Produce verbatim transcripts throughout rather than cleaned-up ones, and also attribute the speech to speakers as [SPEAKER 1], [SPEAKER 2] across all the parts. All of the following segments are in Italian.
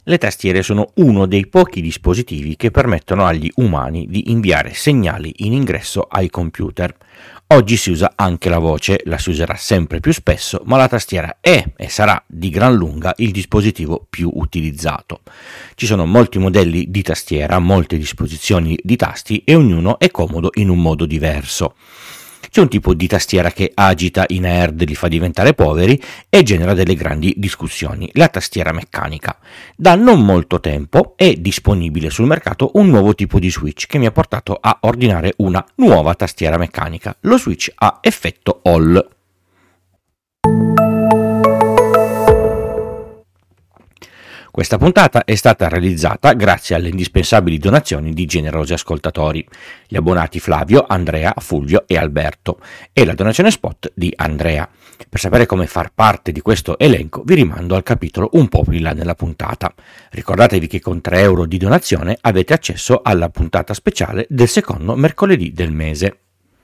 [SPEAKER 1] Le tastiere sono uno dei pochi dispositivi che permettono agli umani di inviare segnali in ingresso ai computer. Oggi si usa anche la voce, la si userà sempre più spesso, ma la tastiera è e sarà di gran lunga il dispositivo più utilizzato. Ci sono molti modelli di tastiera, molte disposizioni di tasti e ognuno è comodo in un modo diverso. C'è un tipo di tastiera che agita i nerd, li fa diventare poveri e genera delle grandi discussioni, la tastiera meccanica. Da non molto tempo è disponibile sul mercato un nuovo tipo di switch che mi ha portato a ordinare una nuova tastiera meccanica, lo switch a effetto Hall. Questa puntata è stata realizzata grazie alle indispensabili donazioni di generosi ascoltatori, gli abbonati Flavio, Andrea, Fulvio e Alberto, e la donazione spot di Andrea. Per sapere come far parte di questo elenco vi rimando al capitolo un po' più in là nella puntata. Ricordatevi che con tre euro di donazione avete accesso alla puntata speciale del secondo mercoledì del mese.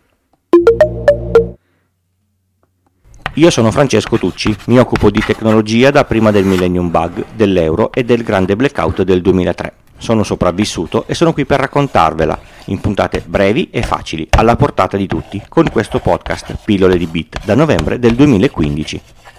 [SPEAKER 1] Io sono Francesco Tucci, mi occupo di tecnologia da prima del Millennium Bug, dell'euro e del grande blackout del duemilatré. Sono sopravvissuto e sono qui per raccontarvela, in puntate brevi e facili, alla portata di tutti, con questo podcast Pillole di Bit, da novembre del duemilaquindici.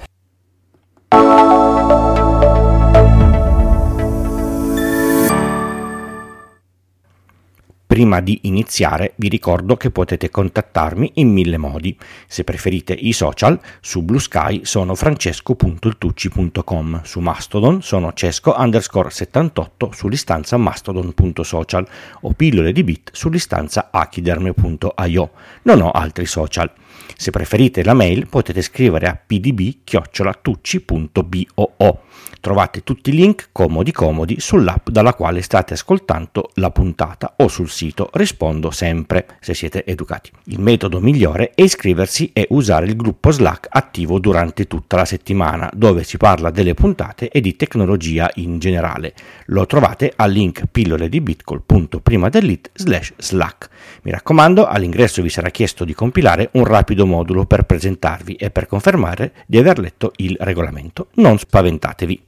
[SPEAKER 1] Prima di iniziare vi ricordo che potete contattarmi in mille modi. Se preferite i social, su Blue Sky sono francesco punto il tucci punto com, su Mastodon sono cesco underscore settantotto sull'istanza mastodon punto social o pillole di bit sull'istanza achiderme punto io. Non ho altri social. Se preferite la mail potete scrivere a p d b chiocciola tucci punto boo. Trovate tutti i link comodi comodi sull'app dalla quale state ascoltando la puntata o sul sito Rispondo Sempre, se siete educati. Il metodo migliore è iscriversi e usare il gruppo Slack attivo durante tutta la settimana, dove si parla delle puntate e di tecnologia in generale. Lo trovate al link pillole di bitcol punto prima dell'it slash slack. Mi raccomando, all'ingresso vi sarà chiesto di compilare un rapido modulo per presentarvi e per confermare di aver letto il regolamento. Non spaventatevi.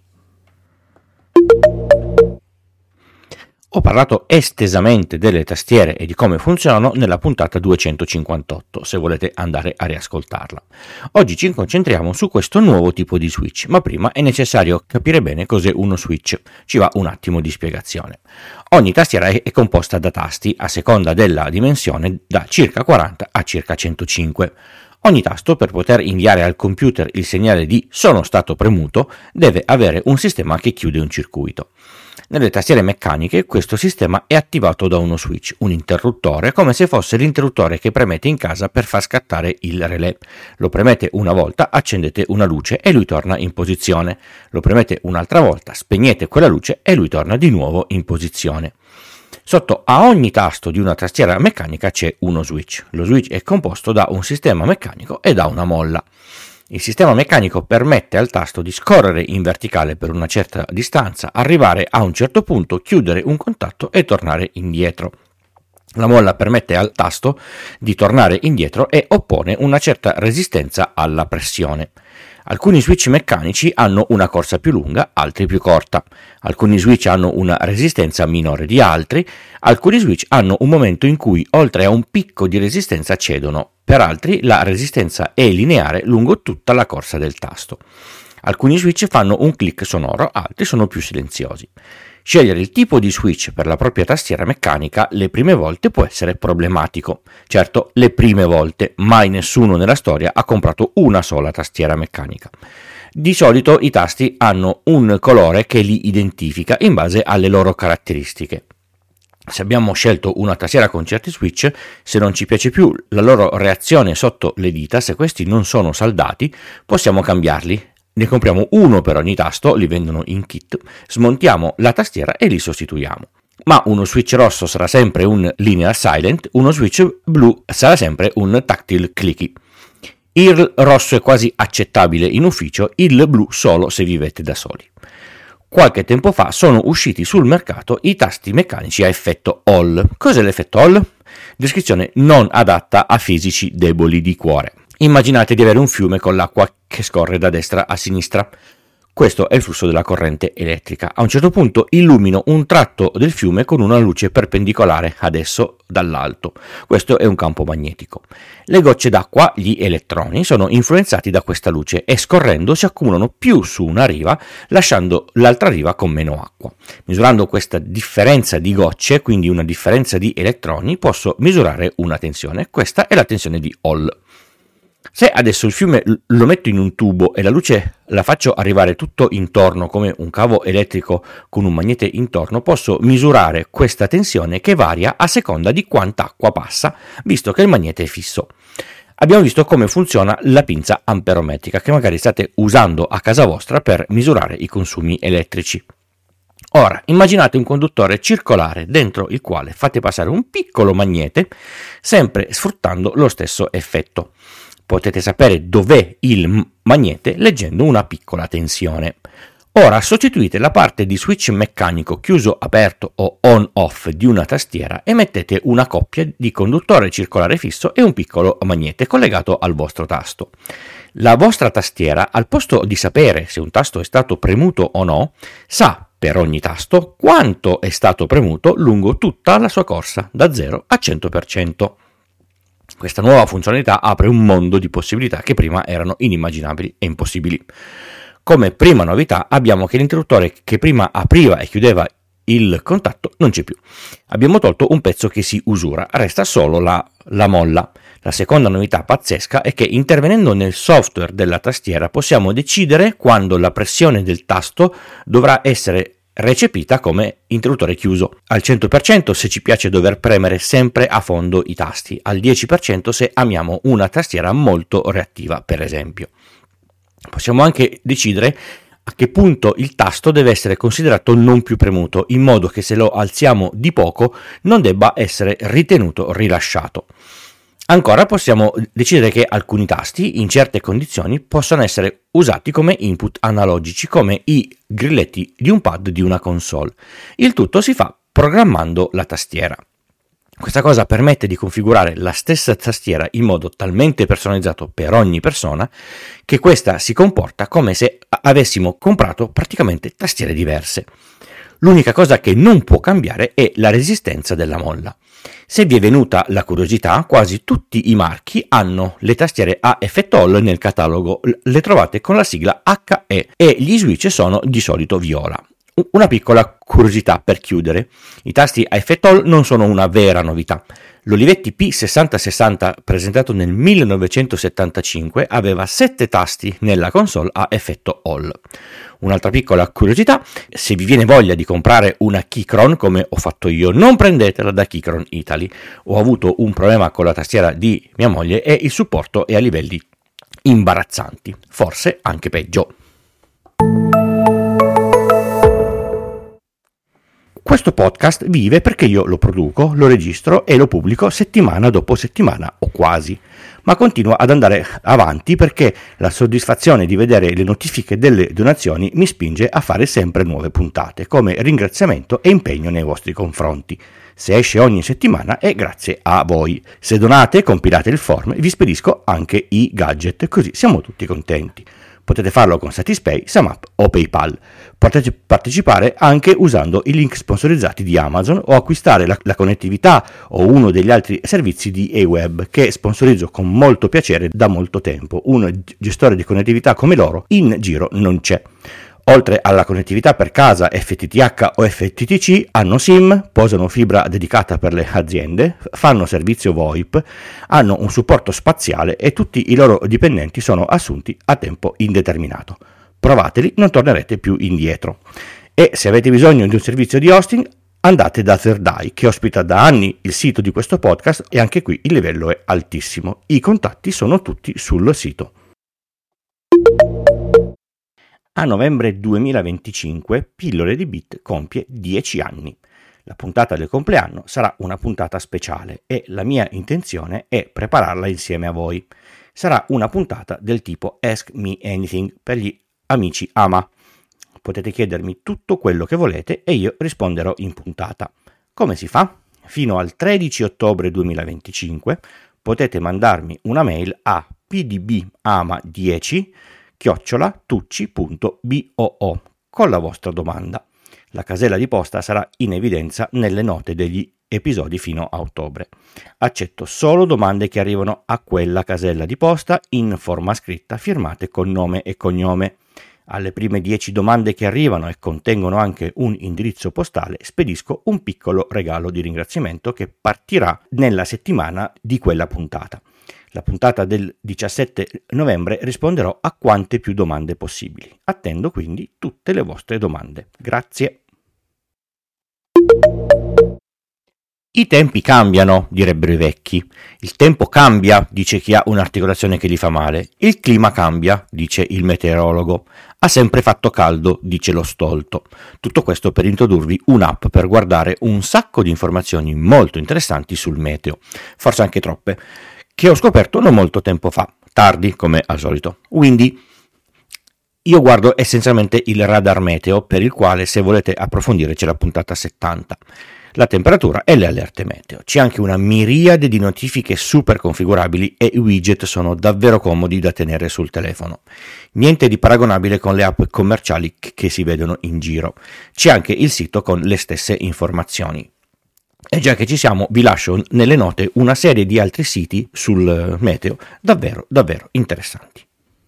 [SPEAKER 1] Ho parlato estesamente delle tastiere e di come funzionano nella puntata duecentocinquantotto, se volete andare a riascoltarla. Oggi ci concentriamo su questo nuovo tipo di switch, ma prima è necessario capire bene cos'è uno switch. Ci va un attimo di spiegazione. Ogni tastiera è composta da tasti, a seconda della dimensione, da circa quaranta a circa centocinque. Ogni tasto, per poter inviare al computer il segnale di "sono stato premuto", deve avere un sistema che chiude un circuito. Nelle tastiere meccaniche questo sistema è attivato da uno switch, un interruttore, come se fosse l'interruttore che premete in casa per far scattare il relè. Lo premete una volta, accendete una luce e lui torna in posizione. Lo premete un'altra volta, spegnete quella luce e lui torna di nuovo in posizione. Sotto a ogni tasto di una tastiera meccanica c'è uno switch. Lo switch è composto da un sistema meccanico e da una molla. Il sistema meccanico permette al tasto di scorrere in verticale per una certa distanza, arrivare a un certo punto, chiudere un contatto e tornare indietro. La molla permette al tasto di tornare indietro e oppone una certa resistenza alla pressione. Alcuni switch meccanici hanno una corsa più lunga, altri più corta. Alcuni switch hanno una resistenza minore di altri, alcuni switch hanno un momento in cui oltre a un picco di resistenza cedono. Per altri la resistenza è lineare lungo tutta la corsa del tasto. Alcuni switch fanno un click sonoro, altri sono più silenziosi. Scegliere il tipo di switch per la propria tastiera meccanica le prime volte può essere problematico. Certo, le prime volte, mai nessuno nella storia ha comprato una sola tastiera meccanica. Di solito i tasti hanno un colore che li identifica in base alle loro caratteristiche. Se abbiamo scelto una tastiera con certi switch, se non ci piace più la loro reazione sotto le dita, se questi non sono saldati, possiamo cambiarli. Ne compriamo uno per ogni tasto, li vendono in kit, smontiamo la tastiera e li sostituiamo. Ma uno switch rosso sarà sempre un linear silent, uno switch blu sarà sempre un tactile clicky. Il rosso è quasi accettabile in ufficio, il blu solo se vivete da soli. Qualche tempo fa sono usciti sul mercato i tasti meccanici a effetto Hall. Cos'è l'effetto Hall? Descrizione non adatta a fisici deboli di cuore. Immaginate di avere un fiume con l'acqua che scorre da destra a sinistra. Questo è il flusso della corrente elettrica. A un certo punto illumino un tratto del fiume con una luce perpendicolare, adesso dall'alto. Questo è un campo magnetico. Le gocce d'acqua, gli elettroni, sono influenzati da questa luce e scorrendo si accumulano più su una riva, lasciando l'altra riva con meno acqua. Misurando questa differenza di gocce, quindi una differenza di elettroni, posso misurare una tensione. Questa è la tensione di Hall. Se adesso il fiume lo metto in un tubo e la luce la faccio arrivare tutto intorno come un cavo elettrico con un magnete intorno, posso misurare questa tensione che varia a seconda di quanta acqua passa, visto che il magnete è fisso. Abbiamo visto come funziona la pinza amperometrica che magari state usando a casa vostra per misurare i consumi elettrici. Ora, immaginate un conduttore circolare dentro il quale fate passare un piccolo magnete, sempre sfruttando lo stesso effetto. Potete sapere dov'è il magnete leggendo una piccola tensione. Ora sostituite la parte di switch meccanico chiuso aperto o on-off di una tastiera e mettete una coppia di conduttore circolare fisso e un piccolo magnete collegato al vostro tasto. La vostra tastiera, al posto di sapere se un tasto è stato premuto o no, sa per ogni tasto quanto è stato premuto lungo tutta la sua corsa, da zero a cento per cento. Questa nuova funzionalità apre un mondo di possibilità che prima erano inimmaginabili e impossibili. Come prima novità abbiamo che l'interruttore che prima apriva e chiudeva il contatto non c'è più. Abbiamo tolto un pezzo che si usura, resta solo la, la molla. La seconda novità pazzesca è che intervenendo nel software della tastiera possiamo decidere quando la pressione del tasto dovrà essere recepita come interruttore chiuso. Al cento per cento se ci piace dover premere sempre a fondo i tasti, al dieci per cento se amiamo una tastiera molto reattiva, per esempio. Possiamo anche decidere a che punto il tasto deve essere considerato non più premuto, in modo che se lo alziamo di poco non debba essere ritenuto rilasciato. Ancora possiamo decidere che alcuni tasti, in certe condizioni, possono essere usati come input analogici, come i grilletti di un pad di una console. Il tutto si fa programmando la tastiera. Questa cosa permette di configurare la stessa tastiera in modo talmente personalizzato per ogni persona che questa si comporta come se avessimo comprato praticamente tastiere diverse. L'unica cosa che non può cambiare è la resistenza della molla. Se vi è venuta la curiosità, quasi tutti i marchi hanno le tastiere a effetto Hall nel catalogo, le trovate con la sigla H E e gli switch sono di solito viola. Una piccola curiosità per chiudere: i tasti a effetto Hall non sono una vera novità. L'Olivetti P sessanta sessanta, presentato nel millenovecentosettantacinque, aveva sette tasti nella console a effetto Hall. Un'altra piccola curiosità: se vi viene voglia di comprare una Keychron come ho fatto io, non prendetela da Keychron Italy. Ho avuto un problema con la tastiera di mia moglie e il supporto è a livelli imbarazzanti, forse anche peggio. Questo podcast vive perché io lo produco, lo registro e lo pubblico settimana dopo settimana o quasi, ma continua ad andare avanti perché la soddisfazione di vedere le notifiche delle donazioni mi spinge a fare sempre nuove puntate, come ringraziamento e impegno nei vostri confronti. Se esce ogni settimana è grazie a voi. Se donate, compilate il form, vi spedisco anche i gadget, così siamo tutti contenti. Potete farlo con Satispay, SumUp o PayPal. Potete partecipare anche usando i link sponsorizzati di Amazon o acquistare la, la connettività o uno degli altri servizi di Aweb che sponsorizzo con molto piacere da molto tempo. Un gestore di connettività come loro in giro non c'è. Oltre alla connettività per casa F T T H o F T T C, hanno SIM, posano fibra dedicata per le aziende, fanno servizio VoIP, hanno un supporto spaziale e tutti i loro dipendenti sono assunti a tempo indeterminato. Provateli, non tornerete più indietro. E se avete bisogno di un servizio di hosting, andate da Thirdeye, che ospita da anni il sito di questo podcast e anche qui il livello è altissimo. I contatti sono tutti sul sito. A novembre duemilaventicinque Pillole di Bit compie dieci anni. La puntata del compleanno sarà una puntata speciale e la mia intenzione è prepararla insieme a voi. Sarà una puntata del tipo Ask Me Anything per gli amici Ama. Potete chiedermi tutto quello che volete e io risponderò in puntata. Come si fa? Fino al tredici ottobre duemilaventicinque potete mandarmi una mail a p d b ama dieci chiocciola tucci punto boo con la vostra domanda. La casella di posta sarà in evidenza nelle note degli episodi fino a ottobre. Accetto solo domande che arrivano a quella casella di posta in forma scritta, firmate con nome e cognome. Alle prime dieci domande che arrivano e contengono anche un indirizzo postale spedisco un piccolo regalo di ringraziamento che partirà nella settimana di quella puntata. La puntata del diciassette novembre risponderò a quante più domande possibili. Attendo quindi tutte le vostre domande. Grazie. I tempi cambiano, direbbero i vecchi. Il tempo cambia, dice chi ha un'articolazione che gli fa male. Il clima cambia, dice il meteorologo. Ha sempre fatto caldo, dice lo stolto. Tutto questo per introdurvi un'app per guardare un sacco di informazioni molto interessanti sul meteo, forse anche troppe, che ho scoperto non molto tempo fa, tardi come al solito. Quindi io guardo essenzialmente il radar meteo, per il quale, se volete approfondire, c'è la puntata settanta. La temperatura e le allerte meteo. C'è anche una miriade di notifiche super configurabili e i widget sono davvero comodi da tenere sul telefono. Niente di paragonabile con le app commerciali che si vedono in giro. C'è anche il sito con le stesse informazioni. E già che ci siamo, vi lascio nelle note una serie di altri siti sul meteo davvero, davvero interessanti.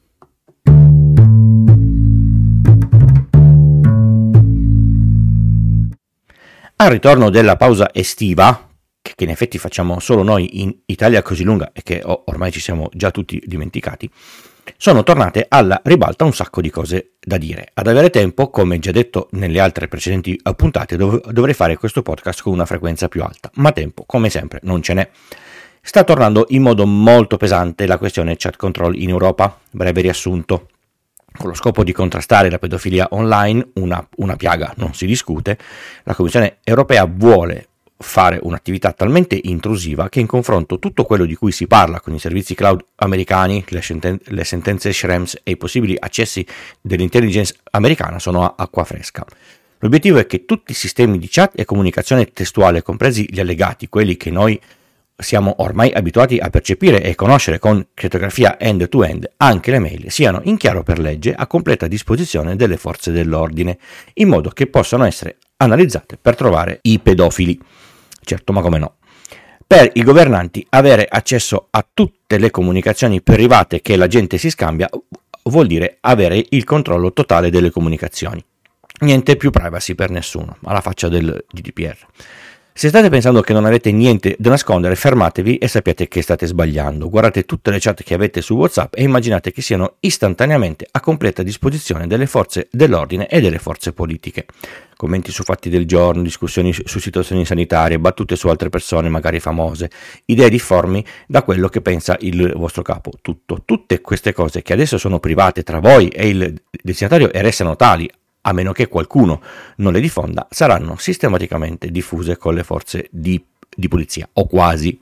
[SPEAKER 1] Al ritorno della pausa estiva, che in effetti facciamo solo noi in Italia così lunga e che ormai ci siamo già tutti dimenticati, sono tornate alla ribalta un sacco di cose da dire. Ad avere tempo, come già detto nelle altre precedenti puntate, dov- dovrei fare questo podcast con una frequenza più alta, ma tempo, come sempre, non ce n'è. Sta tornando in modo molto pesante la questione chat control in Europa. Breve riassunto. Con lo scopo di contrastare la pedofilia online, una, una piaga non si discute, la Commissione europea vuole fare un'attività talmente intrusiva che in confronto tutto quello di cui si parla con i servizi cloud americani, le, senten- le sentenze Schrems e i possibili accessi dell'intelligence americana sono a acqua fresca. L'obiettivo è che tutti i sistemi di chat e comunicazione testuale, compresi gli allegati, quelli che noi siamo ormai abituati a percepire e conoscere con crittografia end-to-end, anche le mail siano in chiaro per legge a completa disposizione delle forze dell'ordine, in modo che possano essere analizzate per trovare i pedofili. Certo, ma come no? Per i governanti avere accesso a tutte le comunicazioni private che la gente si scambia vuol dire avere il controllo totale delle comunicazioni. Niente più privacy per nessuno, alla faccia del G D P R. Se state pensando che non avete niente da nascondere, fermatevi e sappiate che state sbagliando. Guardate tutte le chat che avete su WhatsApp e immaginate che siano istantaneamente a completa disposizione delle forze dell'ordine e delle forze politiche. Commenti su fatti del giorno, discussioni su situazioni sanitarie, battute su altre persone magari famose, idee difformi da quello che pensa il vostro capo. Tutto, tutte queste cose che adesso sono private tra voi e il destinatario e restano tali, a meno che qualcuno non le diffonda, saranno sistematicamente diffuse con le forze di, di polizia, o quasi,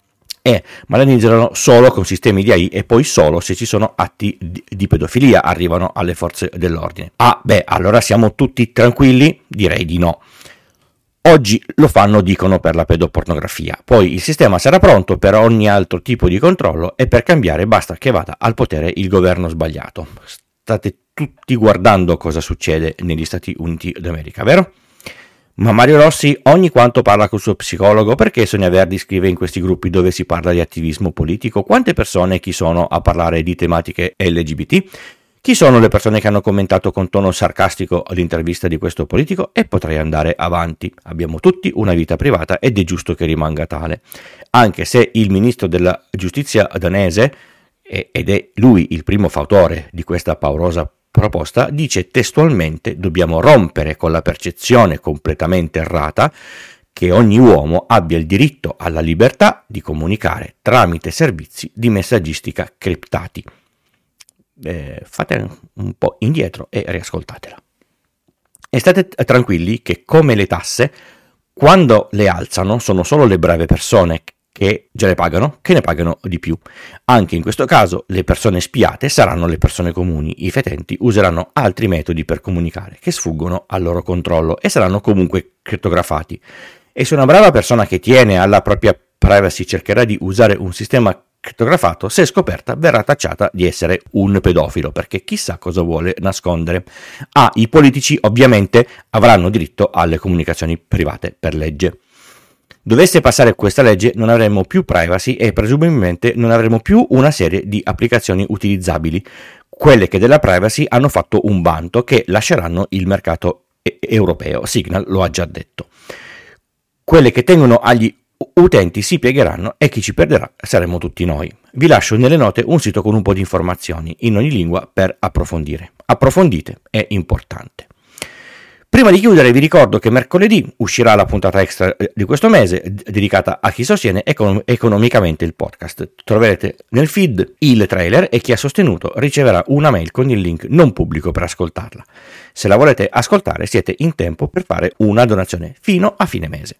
[SPEAKER 1] e malanizzano solo con sistemi di A I e poi solo se ci sono atti di, di pedofilia arrivano alle forze dell'ordine. Ah, beh, allora siamo tutti tranquilli? Direi di no. Oggi lo fanno, dicono, per la pedopornografia, poi il sistema sarà pronto per ogni altro tipo di controllo e per cambiare basta che vada al potere il governo sbagliato. State tutti guardando cosa succede negli Stati Uniti d'America, vero? Ma Mario Rossi ogni quanto parla col suo psicologo, perché Sonia Verdi scrive in questi gruppi dove si parla di attivismo politico? Quante persone chi sono a parlare di tematiche L G B T? Chi sono le persone che hanno commentato con tono sarcastico l'intervista di questo politico? E potrei andare avanti. Abbiamo tutti una vita privata ed è giusto che rimanga tale. Anche se il ministro della giustizia danese, ed è lui il primo fautore di questa paurosa proposta, dice testualmente: dobbiamo rompere con la percezione completamente errata che ogni uomo abbia il diritto alla libertà di comunicare tramite servizi di messaggistica criptati. Eh, fate un po' indietro e riascoltatela. E state tranquilli che, come le tasse, quando le alzano sono solo le brave persone che già le pagano, che ne pagano di più. Anche in questo caso le persone spiate saranno le persone comuni, i fetenti useranno altri metodi per comunicare che sfuggono al loro controllo e saranno comunque crittografati. E se una brava persona che tiene alla propria privacy cercherà di usare un sistema crittografato, se scoperta verrà tacciata di essere un pedofilo, perché chissà cosa vuole nascondere. Ah, i politici ovviamente avranno diritto alle comunicazioni private per legge. Dovesse passare questa legge non avremo più privacy e presumibilmente non avremo più una serie di applicazioni utilizzabili, quelle che della privacy hanno fatto un vanto che lasceranno il mercato e- europeo. Signal lo ha già detto. Quelle che tengono agli utenti si piegheranno e chi ci perderà saremo tutti noi. Vi lascio nelle note un sito con un po' di informazioni in ogni lingua per approfondire. Approfondite, è importante. Prima di chiudere vi ricordo che mercoledì uscirà la puntata extra di questo mese dedicata a chi sostiene econ- economicamente il podcast. Troverete nel feed il trailer e chi ha sostenuto riceverà una mail con il link non pubblico per ascoltarla. Se la volete ascoltare siete in tempo per fare una donazione fino a fine mese.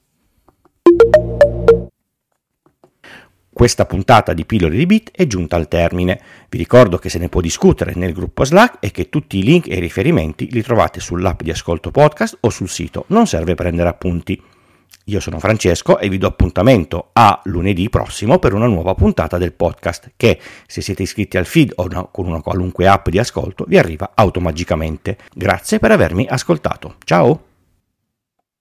[SPEAKER 1] Questa puntata di Pillole di Bit è giunta al termine. Vi ricordo che se ne può discutere nel gruppo Slack e che tutti i link e i riferimenti li trovate sull'app di Ascolto Podcast o sul sito. Non serve prendere appunti. Io sono Francesco e vi do appuntamento a lunedì prossimo per una nuova puntata del podcast che, se siete iscritti al feed o no, con una qualunque app di ascolto, vi arriva automagicamente. Grazie per avermi ascoltato. Ciao!